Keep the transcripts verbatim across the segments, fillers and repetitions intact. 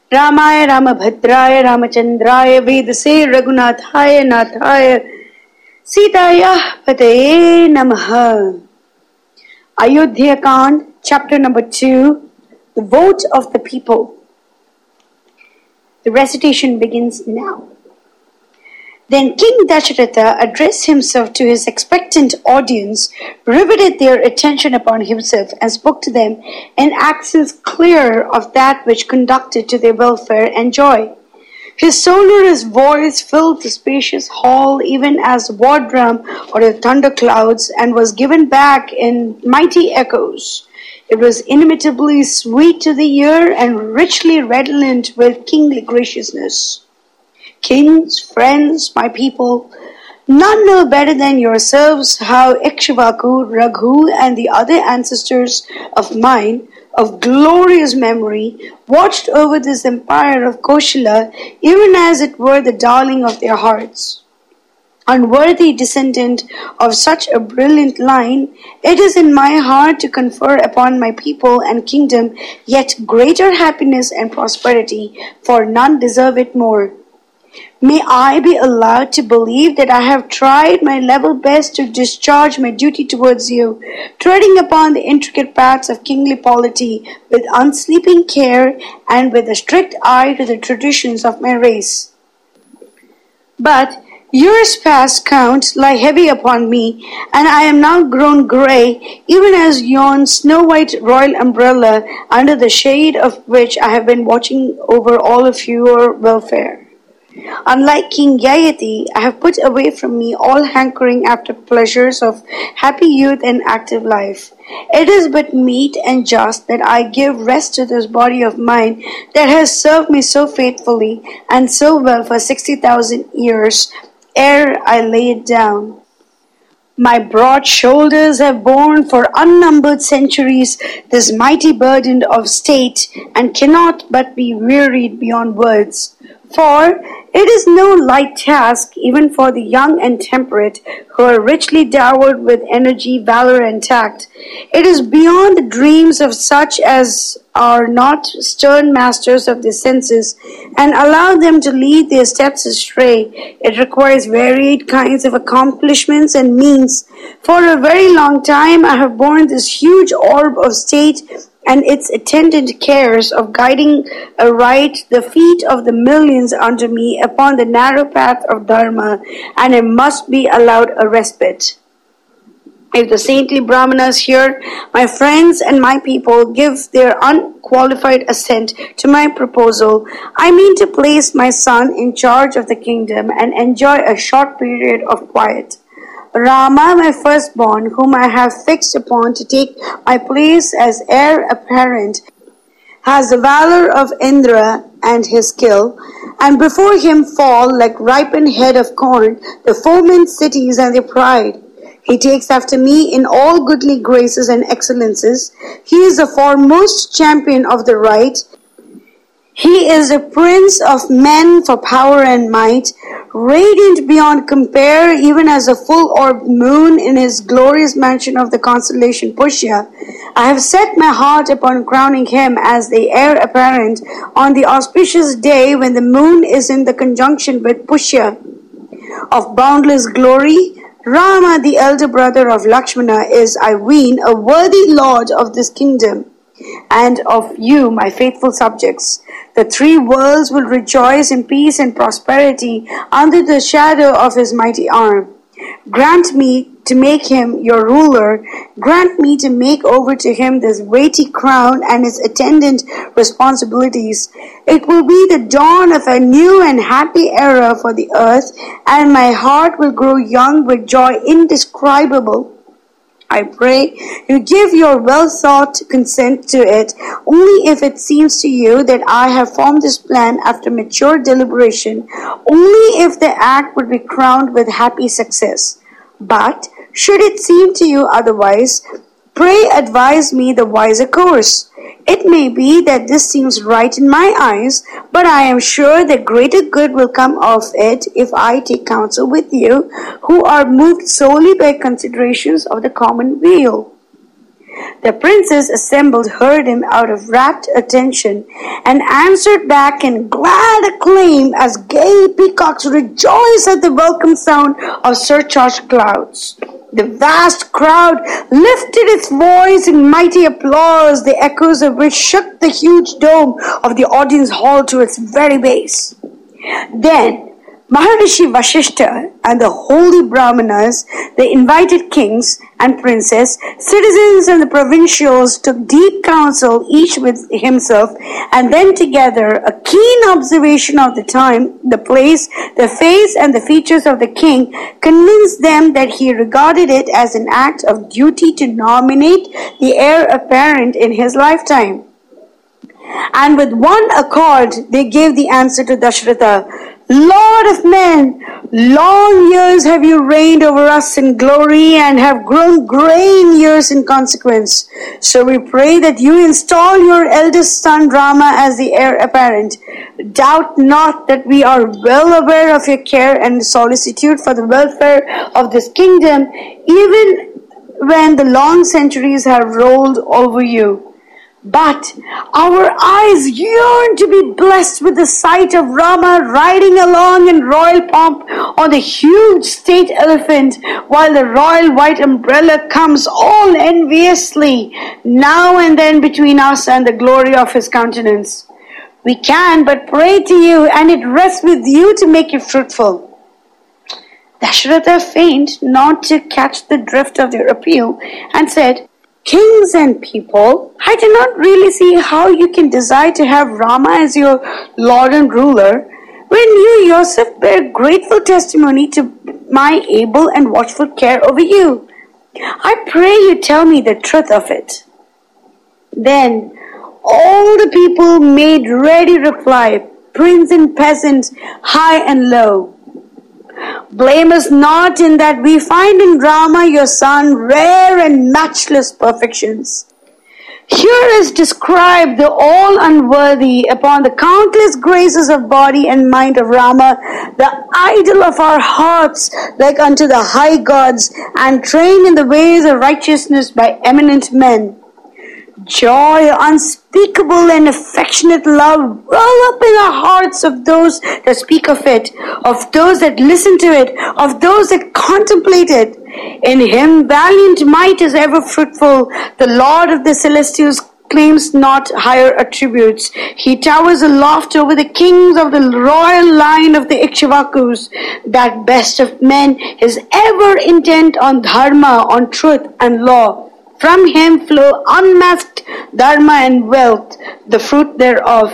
रामाय रामभद्राय रामचंद्राय वेदसे रघुनाथाय नाथाय सीतायाः पतये नमः. Ayodhya Kand, chapter number two, the vote of the people. The recitation begins now. Then King Dasharatha addressed himself to his expectant audience, riveted their attention upon himself, and spoke to them in accents clear of that which conducted to their welfare and joy. His sonorous voice filled the spacious hall even as war drum or the thunder clouds, and was given back in mighty echoes. It was inimitably sweet to the ear and richly redolent with kingly graciousness. Kings, friends, my people, none know better than yourselves how Ikshvaku, Raghu, and the other ancestors of mine, of glorious memory, watched over this empire of Koshala, even as it were the darling of their hearts. Unworthy descendant of such a brilliant line, it is in my heart to confer upon my people and kingdom yet greater happiness and prosperity, for none deserve it more. May I be allowed to believe that I have tried my level best to discharge my duty towards you, treading upon the intricate paths of kingly polity with unsleeping care and with a strict eye to the traditions of my race. But years past count lie heavy upon me, and I am now grown grey, even as yon snow-white royal umbrella, under the shade of which I have been watching over all of your welfare. Unlike King Yayati, I have put away from me all hankering after pleasures of happy youth and active life. It is but meet and just that I give rest to this body of mine that has served me so faithfully and so well for sixty thousand years, ere I lay it down. My broad shoulders have borne for unnumbered centuries this mighty burden of state, and cannot but be wearied beyond words. For it is no light task, even for the young and temperate, who are richly dowered with energy, valor, and tact. It is beyond the dreams of such as are not stern masters of their senses, and allow them to lead their steps astray. It requires varied kinds of accomplishments and means. For a very long time I have borne this huge orb of state and its attendant cares of guiding aright the feet of the millions under me upon the narrow path of Dharma, and I must be allowed a respite. If the saintly Brahmanas here, my friends and my people, give their unqualified assent to my proposal, I mean to place my son in charge of the kingdom and enjoy a short period of quiet. Rama, my firstborn, whom I have fixed upon to take my place as heir apparent, has the valor of Indra and his skill, and before him fall, like ripened head of corn, the foemen's cities and their pride. He takes after me in all goodly graces and excellences. He is the foremost champion of the right. He is a prince of men for power and might, radiant beyond compare, even as a full-orbed moon in his glorious mansion of the constellation Pushya. I have set my heart upon crowning him as the heir apparent on the auspicious day when the moon is in the conjunction with Pushya. Of boundless glory, Rama, the elder brother of Lakshmana, is, I ween, a worthy lord of this kingdom, and of you, my faithful subjects. The three worlds will rejoice in peace and prosperity under the shadow of his mighty arm. Grant me to make him your ruler. Grant me to make over to him this weighty crown and its attendant responsibilities. It will be the dawn of a new and happy era for the earth, and my heart will grow young with joy indescribable. I pray you give your well-thought consent to it, only if it seems to you that I have formed this plan after mature deliberation, only if the act would be crowned with happy success. But, should it seem to you otherwise, pray advise me the wiser course. It may be that this seems right in my eyes, but I am sure that greater good will come of it if I take counsel with you, who are moved solely by considerations of the common weal. The princes assembled heard him out of rapt attention, and answered back in glad acclaim as gay peacocks rejoice at the welcome sound of surcharged clouds. The vast crowd lifted its voice in mighty applause, the echoes of which shook the huge dome of the audience hall to its very base. Then Maharishi Vashishta and the holy Brahmanas, the invited kings and princes, citizens and the provincials took deep counsel, each with himself, and then together a keen observation of the time, the place, the face and the features of the king convinced them that he regarded it as an act of duty to nominate the heir apparent in his lifetime. And with one accord they gave the answer to Dashratha, Lord of men, long years have you reigned over us in glory and have grown grey in years in consequence. So we pray that you install your eldest son Rama as the heir apparent. Doubt not that we are well aware of your care and solicitude for the welfare of this kingdom, even when the long centuries have rolled over you. But our eyes yearn to be blessed with the sight of Rama riding along in royal pomp on the huge state elephant, while the royal white umbrella comes all enviously now and then between us and the glory of his countenance. We can but pray to you, and it rests with you to make it fruitful. Dashratha feigned not to catch the drift of their appeal and said, Kings and people, I do not really see how you can desire to have Rama as your lord and ruler, when you yourself bear grateful testimony to my able and watchful care over you. I pray you tell me the truth of it. Then all the people made ready reply, prince and peasant, high and low. Blame us not in that we find in Rama your son rare and matchless perfections. Here is described the all unworthy upon the countless graces of body and mind of Rama, the idol of our hearts like unto the high gods, and trained in the ways of righteousness by eminent men. Joy, unspeakable and affectionate love well up in the hearts of those that speak of it, of those that listen to it, of those that contemplate it. In him valiant might is ever fruitful. The Lord of the Celestials claims not higher attributes. He towers aloft over the kings of the royal line of the Ikshvakus. That best of men is ever intent on dharma, on truth and law. From him flow unmasked dharma and wealth, the fruit thereof.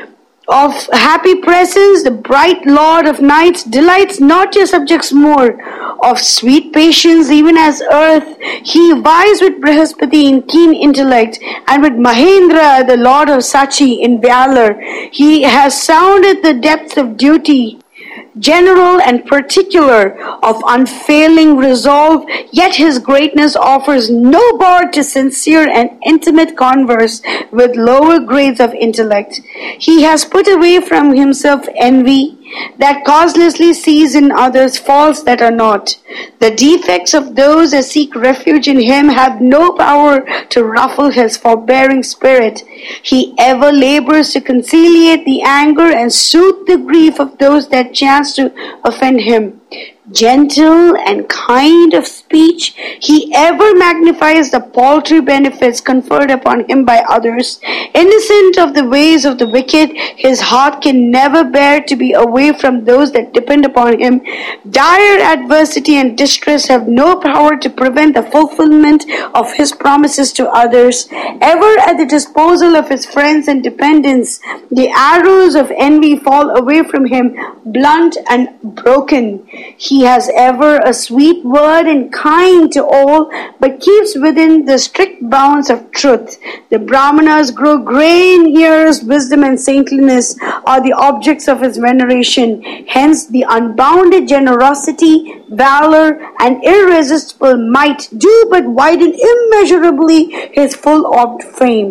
Of happy presence, the bright Lord of nights delights not your subjects more. Of sweet patience, even as earth, he vies with Brihaspati in keen intellect, and with Mahendra, the Lord of Sachi, in valor. He has sounded the depths of duty, general and particular, of unfailing resolve, yet his greatness offers no bar to sincere and intimate converse with lower grades of intellect. He has put away from himself envy, that causelessly sees in others faults that are not. The defects of those that seek refuge in him have no power to ruffle his forbearing spirit. He ever labors to conciliate the anger and soothe the grief of those that chance to offend him. Gentle and kind of speech, he ever magnifies the paltry benefits conferred upon him by others. Innocent of the ways of the wicked, his heart can never bear to be away from those that depend upon him. Dire adversity and distress have no power to prevent the fulfillment of his promises to others. Ever at the disposal of his friends and dependents, the arrows of envy fall away from him, blunt and broken. He He has ever a sweet word and kind to all, but keeps within the strict bounds of truth. The Brahmanas grow grey in years, wisdom and saintliness are the objects of his veneration. Hence the unbounded generosity, valor, and irresistible might do but widen immeasurably his full-orbed fame.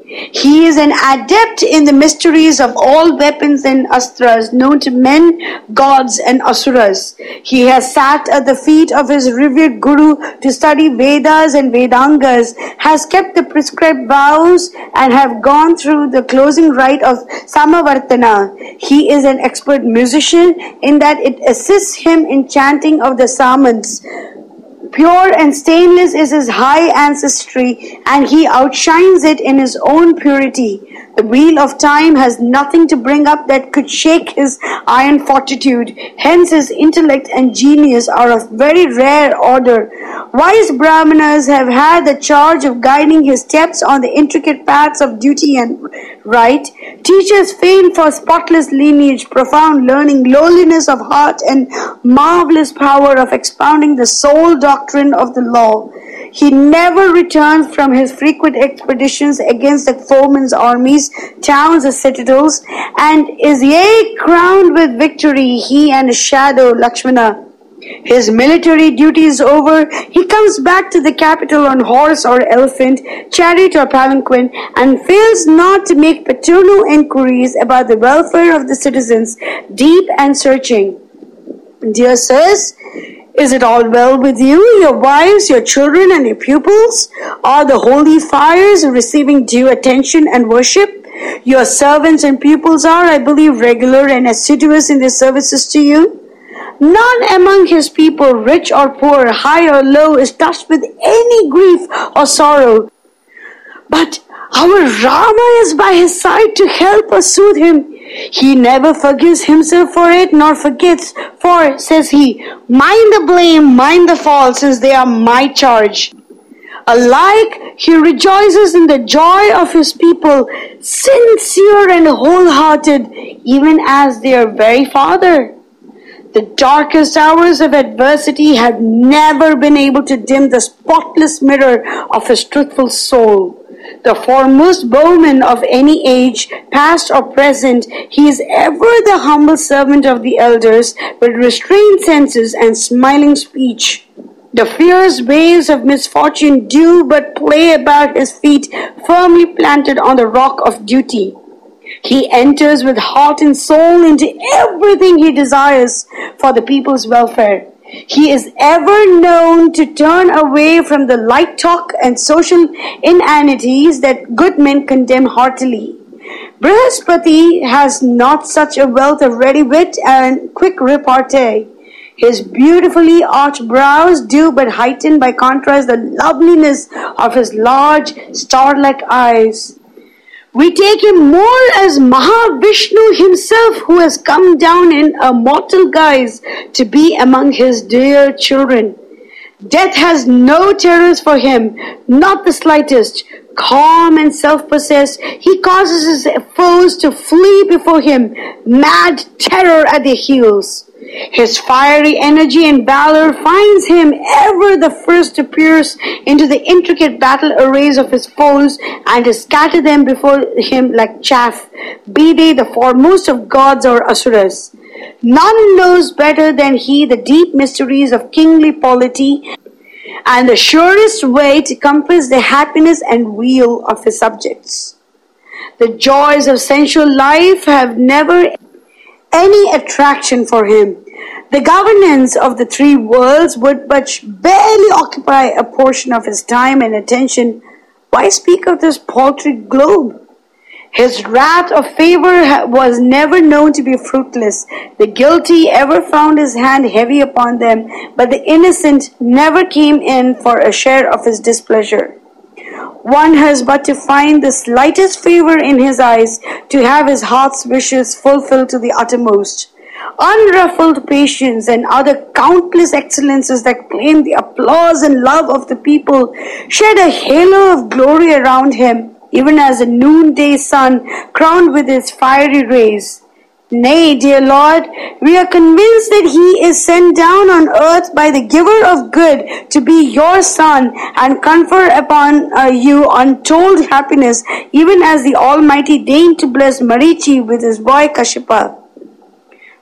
He is an adept in the mysteries of all weapons and astras known to men, gods and asuras. He has sat at the feet of his revered Guru to study Vedas and Vedangas, has kept the prescribed vows, and have gone through the closing rite of Samavartana. He is an expert musician in that it assists him in chanting of the Samans. Pure and stainless is his high ancestry, and he outshines it in his own purity. The wheel of time has nothing to bring up that could shake his iron fortitude. Hence his intellect and genius are of very rare order. Wise Brahmanas have had the charge of guiding his steps on the intricate paths of duty and right. Teachers famed for spotless lineage, profound learning, lowliness of heart, and marvelous power of expounding the sole doctrine of the law. He never returns from his frequent expeditions against the foeman's armies, towns, and citadels, and is yea crowned with victory, he and his shadow Lakshmana. His military duties over, he comes back to the capital on horse or elephant, chariot or palanquin, and fails not to make paternal inquiries about the welfare of the citizens, deep and searching. Dear sirs, is it all well with you, your wives, your children, and your pupils? Are the holy fires receiving due attention and worship? Your servants and pupils are, I believe, regular and assiduous in their services to you. None among his people, rich or poor, high or low, is touched with any grief or sorrow. But our Rama is by his side to help or soothe him. He never forgives himself for it, nor forgets, for, says he, mind the blame, mind the fault, since they are my charge. Alike, he rejoices in the joy of his people, sincere and wholehearted, even as their very father. The darkest hours of adversity have never been able to dim the spotless mirror of his truthful soul. The foremost bowman of any age, past or present, he is ever the humble servant of the elders, with restrained senses and smiling speech. The fierce waves of misfortune do but play about his feet, firmly planted on the rock of duty. He enters with heart and soul into everything he desires for the people's welfare. He is ever known to turn away from the light talk and social inanities that good men condemn heartily. Brihaspati has not such a wealth of ready wit and quick repartee. His beautifully arched brows do but heighten by contrast the loveliness of his large, star-like eyes. We take him more as Mahavishnu himself, who has come down in a mortal guise to be among his dear children. Death has no terrors for him, not the slightest. Calm and self-possessed, he causes his foes to flee before him, mad terror at their heels. His fiery energy and valor finds him ever the first to pierce into the intricate battle arrays of his foes and to scatter them before him like chaff, be they the foremost of gods or asuras. None knows better than he the deep mysteries of kingly polity and the surest way to compass the happiness and weal of his subjects. The joys of sensual life have never any attraction for him. The governance of the three worlds would but barely occupy a portion of his time and attention. Why speak of this paltry globe? His wrath of favor was never known to be fruitless. The guilty ever found his hand heavy upon them, but the innocent never came in for a share of his displeasure. One has but to find the slightest favor in his eyes to have his heart's wishes fulfilled to the uttermost. Unruffled patience and other countless excellences that claim the applause and love of the people shed a halo of glory around him, even as a noonday sun crowned with its fiery rays. Nay, dear Lord, we are convinced that he is sent down on earth by the giver of good to be your son and confer upon uh, you untold happiness, even as the Almighty deigned to bless Marichi with his boy Kashyapa.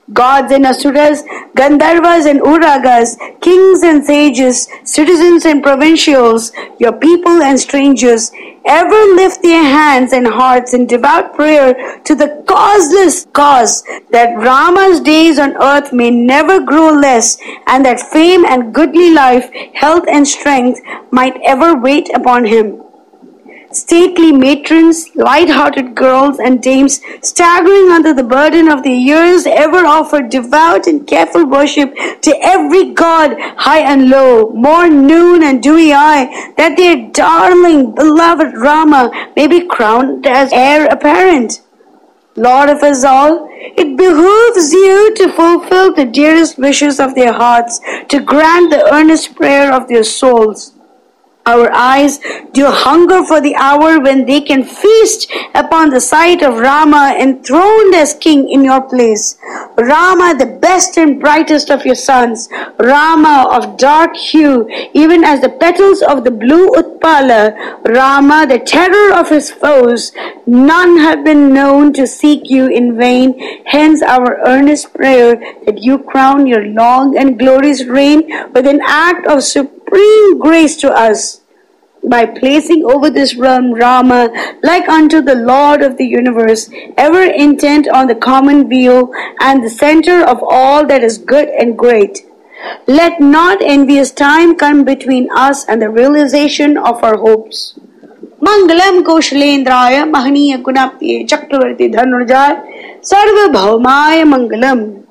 Gods and asuras, Gandharvas and Uragas, kings and sages, citizens and provincials, your people and strangers, ever lift their hands and hearts in devout prayer to the causeless cause, that Rama's days on earth may never grow less, and that fame and goodly life, health and strength might ever wait upon him. Stately matrons, light-hearted girls and dames, staggering under the burden of their years, ever offered devout and careful worship to every god, high and low, morn, noon, and dewy eye, that their darling, beloved Rama may be crowned as heir apparent. Lord of us all, it behooves you to fulfill the dearest wishes of their hearts, to grant the earnest prayer of their souls. Our eyes do hunger for the hour when they can feast upon the sight of Rama enthroned as king in your place. Rama, the best and brightest of your sons. Rama of dark hue, even as the petals of the blue Utpala. Rama, the terror of his foes. None have been known to seek you in vain. Hence our earnest prayer that you crown your long and glorious reign with an act of supreme grace to us, by placing over this realm Rama, like unto the Lord of the universe, ever intent on the common weal and the center of all that is good and great. Let not envious time come between us and the realization of our hopes. Mangalam Koshalendraya Mahaniya Gunaptiye Chakravarti Dhanurjaya Sarva Bhaumaya Mangalam.